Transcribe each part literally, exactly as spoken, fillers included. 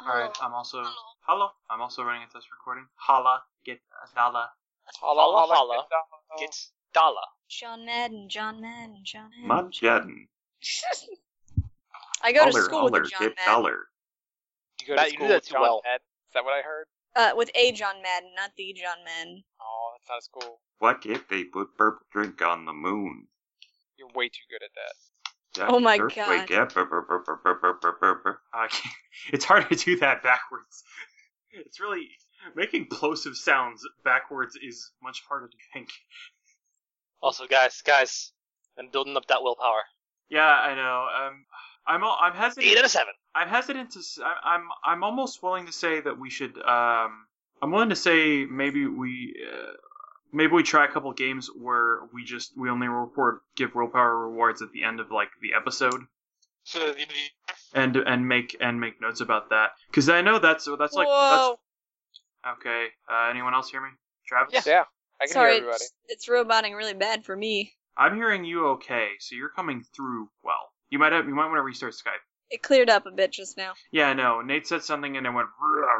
Alright, I'm also... Hello. I'm also running a test recording. Holla. Get a dollar. Holla, holla, holla. Get dollar. John Madden, John Madden, John Madden. Madden. I go to Dollar, school with a dollar, John get Madden. dollar. You go Matt, to you school do that with too John well. Madden? Is that what I heard? Uh, with a John Madden, not the John Madden. Oh, that's not as cool. What if they put purple drink on the moon? You're way too good at that. Jack Oh my Earthquake, God. yeah, burr, burr, burr, burr, burr, burr, burr, burr, burr. I can't- It's hard to do that backwards. It's really... Making plosive sounds backwards is much harder to think. Also, guys, guys, I'm building up that willpower. Yeah, I know. Um, I'm al- I'm hesitant. Eight out of seven. I'm hesitant to. s- I- I'm I'm almost willing to say that we should. Um, I'm willing to say maybe we uh, maybe we try a couple games where we just we only report give willpower rewards at the end of like the episode, So, you- and and make and make notes about that because I know that's that's like Whoa. that's okay. Uh, anyone else hear me? Travis? Yeah. Yeah, I can Sorry, hear everybody. it's, it's roboting really bad for me. I'm hearing you okay, so you're coming through well. You might have you might want to restart Skype. It cleared up a bit just now. Yeah, I know. Nate said something and it went.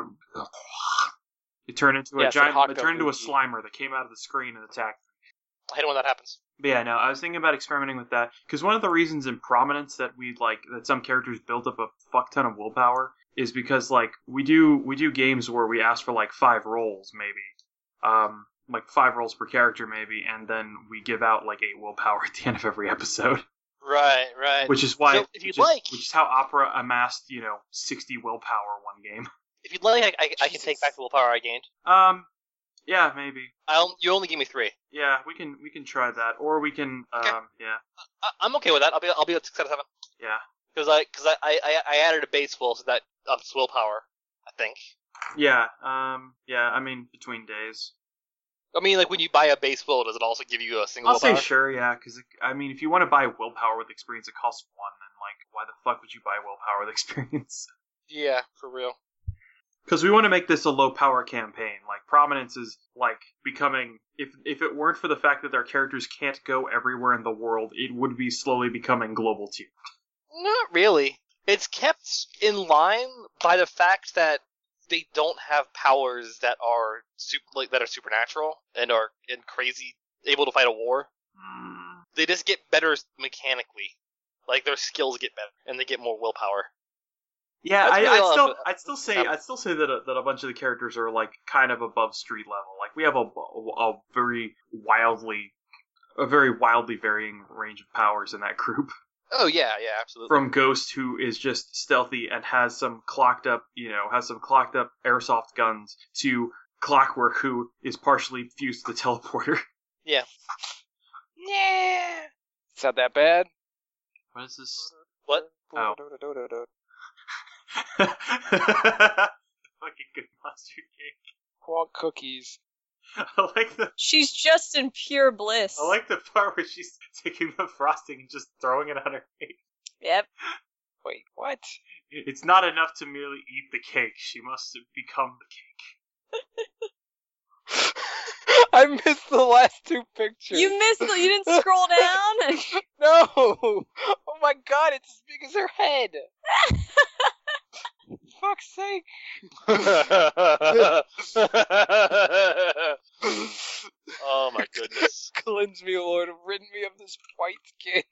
It turned into a Yeah, it's giant. like It turned into a Hakabuki. Slimer that came out of the screen and attacked. I hate it when that happens. But yeah, no, I was thinking about experimenting with that because one of the reasons in Prominence that we like that some characters build up a fuck ton of willpower is because like we do we do games where we ask for like five rolls maybe, um, like five rolls per character maybe, and then we give out like eight willpower at the end of every episode. Right, right. Which is why, So, if you'd which, like- is, which is how Opera amassed, you know, sixty willpower one game. If you'd like, I, I, I can take back the willpower I gained. Um, yeah, maybe. I'll, you only give me three. Yeah, we can we can try that, or we can, um, Okay. yeah, I, I'm okay with that. I'll be I'll be at six out of seven. yeah, Because I because I, I I added a base will, so that ups willpower. I think. yeah, um, yeah. I mean, between days, I mean, like when you buy a base will, does it also give you a single I'll say willpower? sure, yeah, because I mean, if you want to buy willpower with experience, it costs one, and like, why the fuck would you buy willpower with experience? Yeah, for real. Because we want to make this a low power campaign. Like Prominence is like becoming if if it weren't for the fact that their characters can't go everywhere in the world, it would be slowly becoming global tier. Not really. It's kept in line by the fact that they don't have powers that are super, like, that are supernatural and are and crazy, able to fight a war. Hmm. They just get better mechanically. Like their skills get better, and they get more willpower. Yeah, That's I, really I'd all still, I've- I'd still say, I'd still say that a, that a bunch of the characters are like kind of above street level. Like we have a, a, a very wildly, a very wildly varying range of powers in that group. Oh yeah, yeah, absolutely. From Ghost, who is just stealthy and has some clocked up, you know, has some clocked up airsoft guns, to Clockwork, who is partially fused to the teleporter. Yeah. It's not that bad. What is this? What? Oh. Do-do-do-do-do. Fucking good monster cake. Want cookies. I like the She's just in pure bliss. I like the part where she's taking the frosting and just throwing it on her face. Yep. Wait, what? It's not enough to merely eat the cake. She must become the cake. I missed the last two pictures. You missed the, you didn't scroll down? No! Oh my god, it's as big as her head! Fuck's sake! Oh my goodness. Cleanse me, Lord, and rid me of this white skin.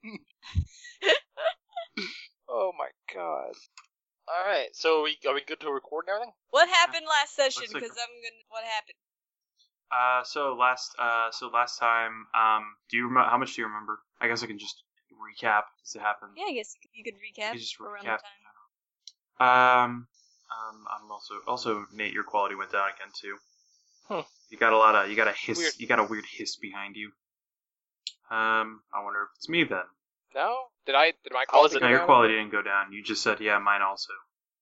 Oh my god. Alright, so are we, are we good to record and everything? What happened last session? Looks like- Because I'm gonna. What happened? Uh, so last, uh, so last time, um, do you remember, how much do you remember? I guess I can just recap, since it happened. Yeah, I guess you could recap You just around recap. the time. Um, um, I'm also, also, Nate, your quality went down again, too. Huh. You got a lot of, you got a hiss, Weird. you got a weird hiss behind you. Um, I wonder if it's me then. No? Did I, did my How is quality it? go No, your down? quality didn't go down. You just said, yeah, mine also.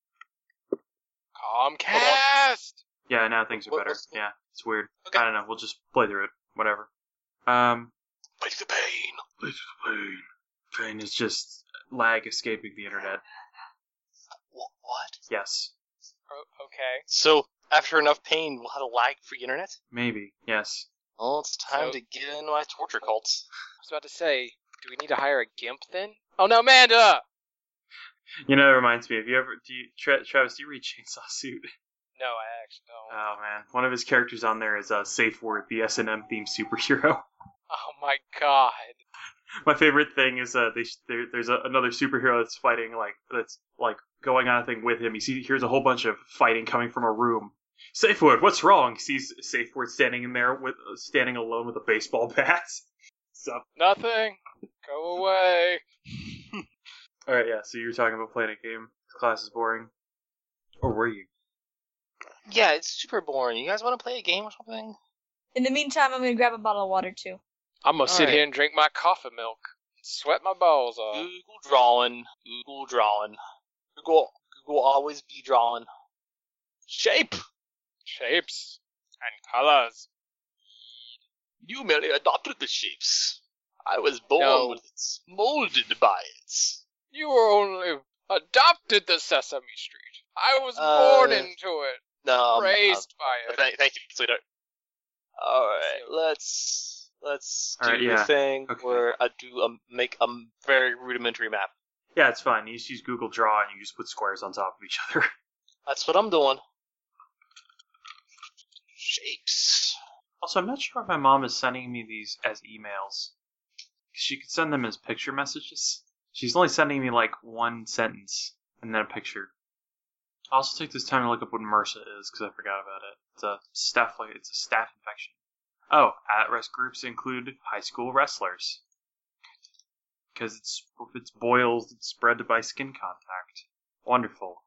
Comcast! Yeah, now things are What- better. what's- Yeah, it's weird. Okay. I don't know. We'll just play through it. Whatever. Um, Like the pain. pain. Pain is just lag escaping the internet. Wh- What? Yes. Oh, okay. So, after enough pain, we'll have a lag-free internet? Maybe. Yes. Well, it's time So- to get into my torture cults. I was about to say, do we need to hire a gimp then? Oh no, Amanda! You know, it reminds me. Have you ever, do you, Tra- Travis, do you read Chainsaw Suit? No, I actually don't. Oh man, one of his characters on there is uh, Safe Word, the S and M themed superhero. Oh my god. My favorite thing is uh, they, there, there's a, another superhero that's fighting like that's like going on a thing with him. He sees hears a whole bunch of fighting coming from a room. Safe Word, what's wrong? He sees Safe Word standing in there with uh, standing alone with a baseball bat. So, Nothing. Go away. all right, yeah. So you were talking about playing a game. Class is boring, or were you? Yeah, it's super boring. You guys want to play a game or something? In the meantime, I'm gonna grab a bottle of water too. I'm gonna sit Alright. here and drink my coffee milk. Sweat my balls off. Google drawing. Google drawing. Google Google always be drawing. Shape. Shapes and colors. You merely adopted the shapes. I was born No. with it, molded by it. You were only adopted the Sesame Street. I was Uh, born into it, No, I'm- raised uh, by it. Thank, thank you, sweetheart. All right, let's let's do All right, the yeah. thing Okay. where I do um, make a very rudimentary map. Yeah, it's fine. You just use Google Draw and you just put squares on top of each other. That's what I'm doing. Shapes. Also, I'm not sure if my mom is sending me these as emails. She could send them as picture messages. She's only sending me like one sentence and then a picture. I'll also take this time to look up what MRSA is because I forgot about it. It's a staph like it's a staph infection. Oh, at-risk groups include high school wrestlers because it's if it's boils, it's spread by skin contact. Wonderful.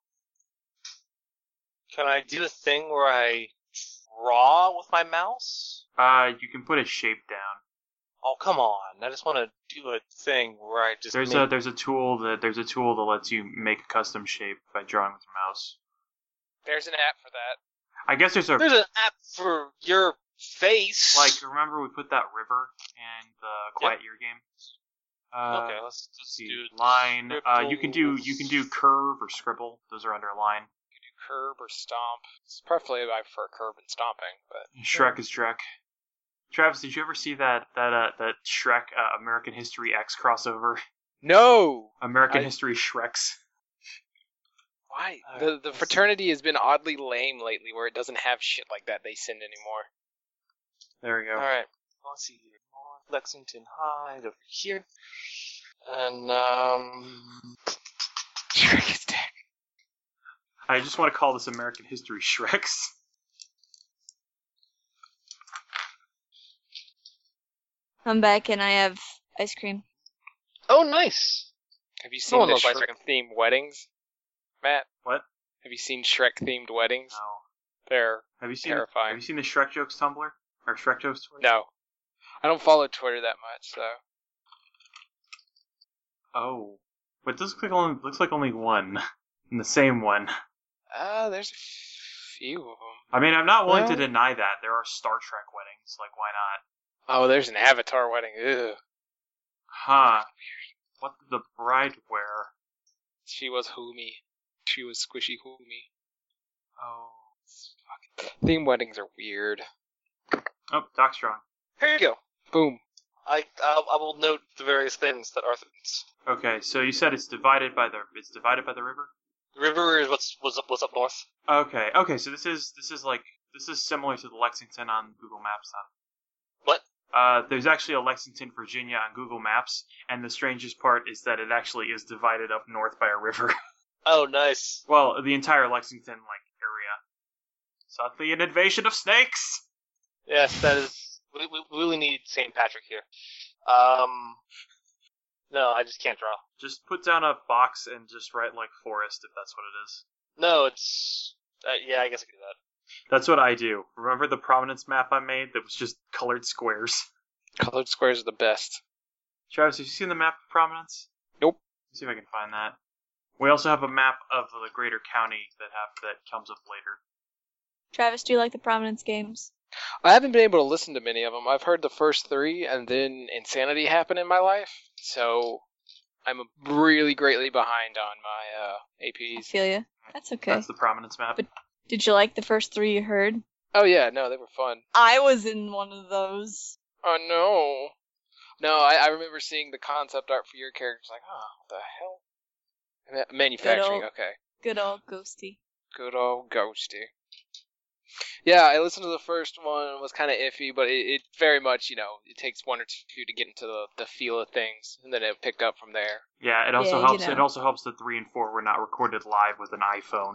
Can I do the thing where I draw with my mouse? Uh, you can put a shape down. Oh, come on. I just want to do a thing where I just There's make... a there's a tool that there's a tool that lets you make a custom shape by drawing with your mouse. There's an app for that. I guess there's a There's an app for your face. like remember we put that river in the Quiet Year game. Uh, okay, let's just see, do line. Uh, you can do scribbles. you can do curve or scribble. Those are under line. You can do curb or stomp. It's preferably I prefer curb and stomping, but Shrek is Shrek. Travis, did you ever see that that uh, that Shrek uh, American History X crossover? no. American I- History Shreks. Why? Alright, The the let's fraternity has been oddly lame lately, where it doesn't have shit like that they send anymore. There we go. All right. Let's see here. North Lexington High over here, and um. Shrek is dead. I just want to call this American History Shreks. I'm back and I have ice cream. Oh, nice. Have you No seen one the loves ice Shrek themed weddings, Matt? What? Have you seen Shrek themed weddings? No. They're Have you seen Terrifying. Have you seen the Shrek Jokes Tumblr or Shrek Jokes Twitter? no. I don't follow Twitter that much, so Oh, but this looks like only looks like only one, and the same one. uh, there's a few of them. I mean, I'm not willing Well- to deny that there are Star Trek weddings. Like, why not? Oh, there's an Avatar wedding. Ugh. Huh? What did the bride wear? She was Humi. She was squishy Humi. Oh, Theme weddings are weird. oh, Doc Strong. Here you go. Boom. I I, I will note the various things that are things. Okay, so you said it's divided by the it's divided by the river. The river is what's what's up what's up north. Okay, okay, so this is this is like this is similar to the Lexington on Google Maps then. What? Uh, there's actually a Lexington, Virginia on Google Maps, and the strangest part is that it actually is divided up north by a river. Oh, nice. Well, the entire Lexington like area. Suddenly an invasion of snakes. Yes, that is. We, we really need Saint Patrick here. Um. No, I just can't draw. Just put down a box and just write like forest if that's what it is. No, it's. Uh, yeah, I guess I can do that. That's what I do. Remember the prominence map I made that was just colored squares? Colored squares are the best. Travis, have you seen the map of prominence? Nope. Let's see if I can find that. We also have a map of the greater county that have that comes up later. Travis, do you like the Prominence games? I haven't been able to listen to many of them. I've heard the first three, and then Insanity happened in my life, so I'm really greatly behind on my uh, A I Ps. feel you. That's okay. That's the prominence map. But- Did you like the first three you heard? Oh yeah, no, they were fun. I was in one of those. Oh no. No, I, I remember seeing the concept art for your characters, like, oh, what the hell? Ma- Manufacturing, Good old- okay. Good old Ghosty. Good old Ghosty. Yeah, I listened to the first one. It was kind of iffy, but it, it very much, you know, it takes one or two to get into the, the feel of things, and then it picked up from there. Yeah, it also Yeah, you helps. know. It also helps that three and four were not recorded live with an iPhone.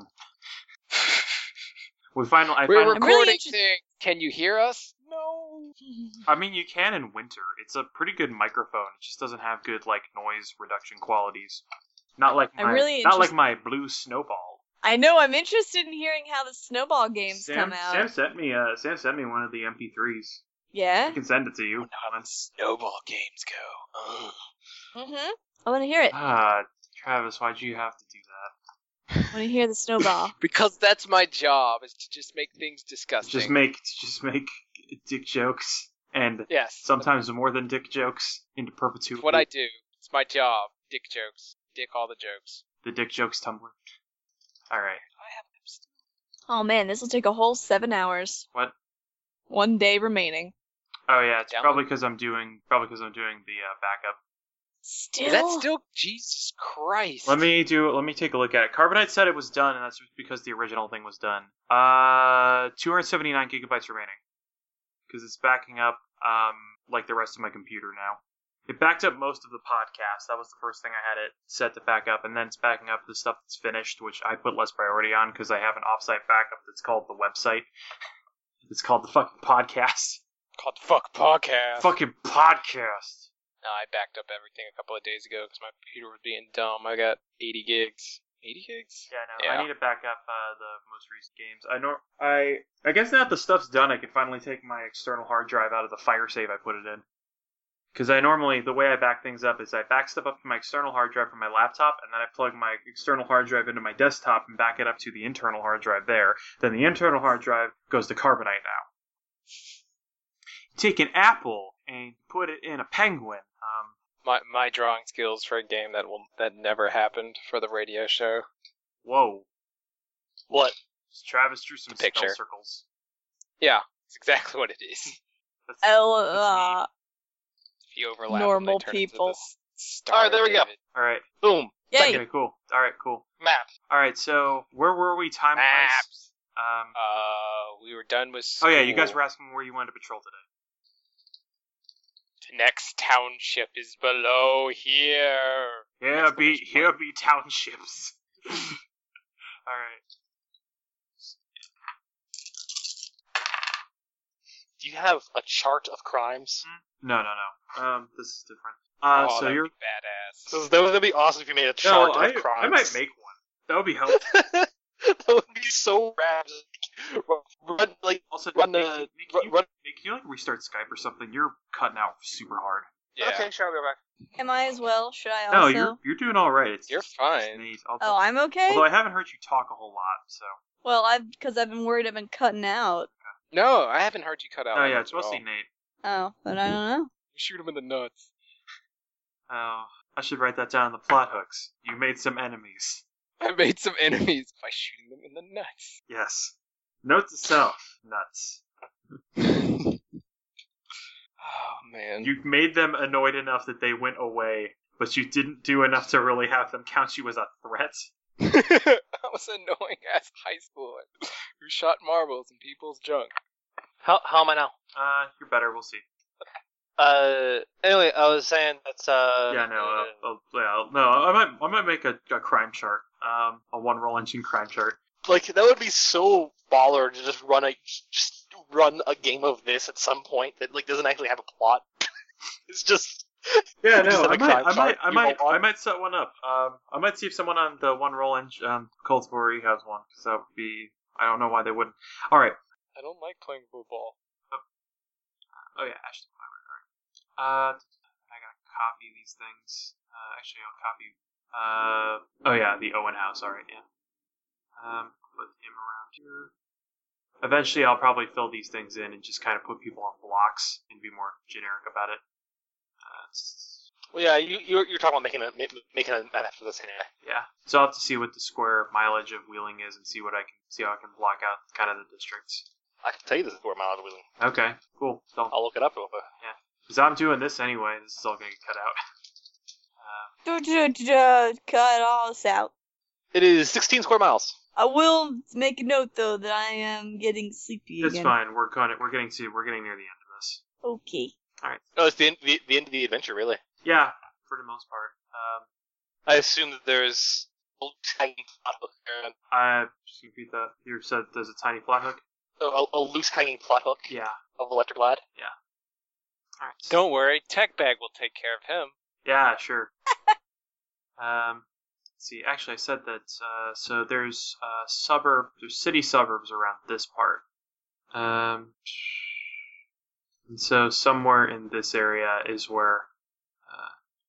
We finally, I We're finally, I'm really recording interest- things. Can you hear us? No. I mean, you can in winter. It's a pretty good microphone. It just doesn't have good like noise reduction qualities. Not like my, I'm really not like interest- my blue snowball. I know. I'm interested in hearing how the Snowball games Sam, come out. Sam sent me. Uh, Sam sent me one of the M P threes. Yeah. I can send it to you. How the snowball games go. Ugh. Mhm. I want to hear it. I Ah, Travis, why'd you have to do that? want to hear the Snowball. Because that's my job, is to just make things disgusting. Just make, just make dick jokes and Yes. sometimes more than dick jokes into perpetuity. It's what I do. It's my job. Dick jokes. Dick all the jokes. The dick jokes Tumblr. All right. I have them still. Oh man, this will take a whole seven hours. What? One day remaining. Oh yeah, it's Download. probably because I'm doing probably because I'm doing the uh, backup. Still. Is that still Jesus Christ? Let me do. Let me take a look at it. Carbonite said it was done, and that's because the original thing was done. Uh, two hundred seventy-nine gigabytes remaining, because it's backing up. Um, like the rest of my computer now. It backed up most of the podcast. That was the first thing I had it set to back up, and then it's backing up the stuff that's finished, which I put less priority on because I have an offsite backup that's called the website. It's called the fucking podcast. Called the fuck podcast. Fucking podcast. No, I backed up everything a couple of days ago because my computer was being dumb. I got eighty gigs. eighty gigs? Yeah, no, Yeah. I need to back up uh, the most recent games. I know. I I guess now that the stuff's done, I can finally take my external hard drive out of the fire save I put it in. Because I normally, the way I back things up is I back stuff up to my external hard drive from my laptop, and then I plug my external hard drive into my desktop and back it up to the internal hard drive there. Then the internal hard drive goes to Carbonite now. Take an apple and put it in a penguin. Um, My my drawing skills for a game that will that never happened for the radio show. whoa. What? Travis drew some The picture. spell circles. Yeah, it's exactly what it is. That's, Oh, that's uh, If you overlap Normal them, they turn into people. this Star Alright, there we go. David. Alright. Boom. yay. Okay, cool. Alright, cool. Map. Alright, so where were we time-wise? Maps. Um, Uh, we were done with oh school. yeah, you guys were asking where you wanted to patrol today. The next township is below here. Here be, here be townships. Alright. Do you have a chart of crimes? No, no, no. Um, this is different. Uh, oh, so that'd you're... be badass. So that would be awesome if you made a No, chart I, of crimes. I might make one. That would be helpful. That would be so rad. Just like, run, like, Also, Run Nick, the- Nick, run- you, run- Nick, can you like restart Skype or something? You're cutting out super hard. Yeah. okay, sure, I'll go back. Am I as well? Should I No, also? you're you're doing all right. It's You're just- fine. it's Nate. I'll- Oh, I'm okay. Although I haven't heard you talk a whole lot, so. Well, I've because I've been worried I've been cutting out. No, I haven't heard you cut out. Oh on yeah, this it's at all. mostly Nate. Oh, but I don't know. Shoot him in the nuts. Oh, I should write that down in the plot hooks. You made some enemies. I made some enemies by shooting them in the nuts. Yes. Note to self. Nuts. Oh man. You made them annoyed enough that they went away, but you didn't do enough to really have them count you as a threat. I was an annoying ass high schooler who shot marbles in people's junk. How how am I now? Uh, you're better. We'll see. Uh, anyway, I was saying that's uh. Yeah, no, uh, uh, yeah, no. I might, I might make a, a crime chart. Um, a one roll engine crime chart. like that would be so baller to just run a just run a game of this at some point that like doesn't actually have a plot. It's just Yeah, You just no, have a I might, crime I might, chart I you might, roll on. I might set one up. Um, I might see if someone on the one roll engine, um, Coltsbury has one, because that would be. I don't know why they wouldn't. All right. I don't like playing football. Oh yeah, Ashton Flower. All right. Uh, I gotta copy these things. Uh, actually, I'll copy. Uh, oh yeah, the Owen House. All right, yeah. Um, put him around here. Eventually, I'll probably fill these things in and just kind of put people on blocks and be more generic about it. Uh, it's- well, yeah. You you're, you're talking about making a ma- making a map after this anyway. yeah. So I'll have to see what the square mileage of Wheeling is and see what I can see how I can block out kind of the districts. I can tell you this is where Miles Wheeling. Okay, cool. So, I'll look it up real quick. because I'm doing this anyway, this is all gonna get cut out. Uh, Cut all this out. It is sixteen square miles. I will make a note though that I am getting sleepy It's again. fine. We're going. We're getting to. We're getting near the end of this. Okay. Oh, it's the end, the, the end of the adventure, really. Yeah, for the most part. Um, I assume that there's a tiny plot hook there. I just repeat that. You said there's a tiny plot hook. A, a loose hanging plot hook Yeah. of Electric Lad. All right. Don't worry, Tech Bag will take care of him. Yeah, sure. um, let's see. Actually, I said that. Uh, so there's uh, suburb, there's city suburbs around this part. Um, and so somewhere in this area is where